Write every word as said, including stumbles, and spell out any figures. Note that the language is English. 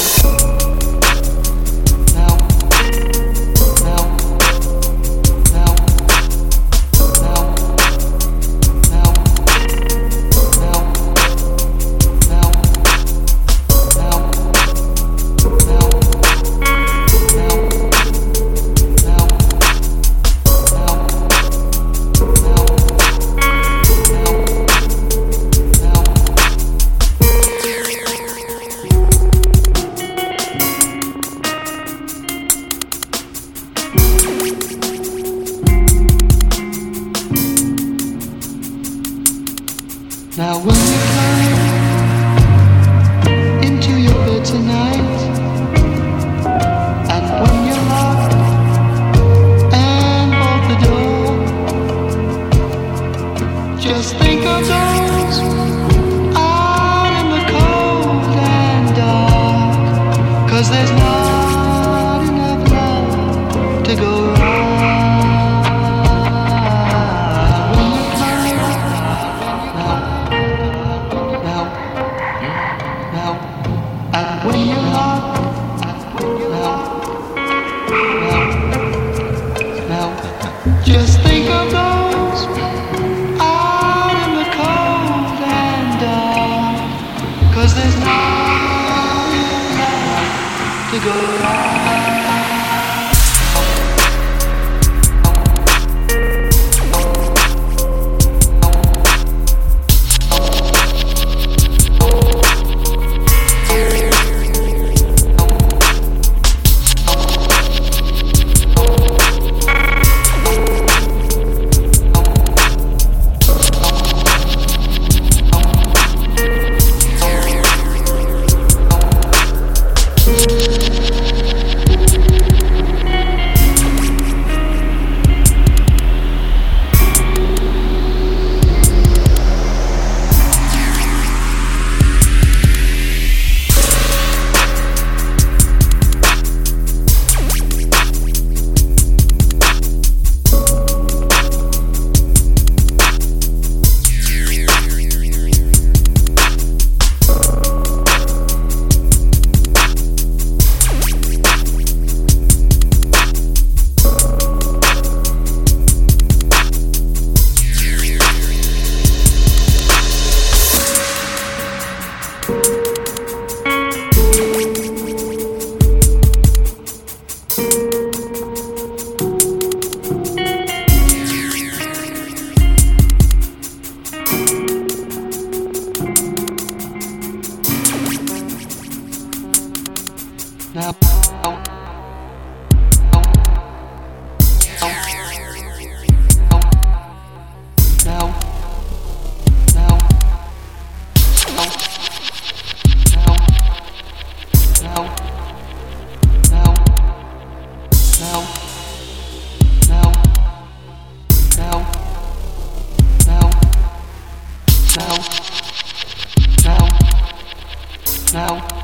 Now when you climb into your bed tonight, and when you lock and bolt the door, just think of those out in the cold and dark, 'cause there's not enough love to go around. When you're lost, now, now, now, just think of those out in the cold and dark, 'cause there's not enough to go around. Now, now, now, now, now, now, now, now.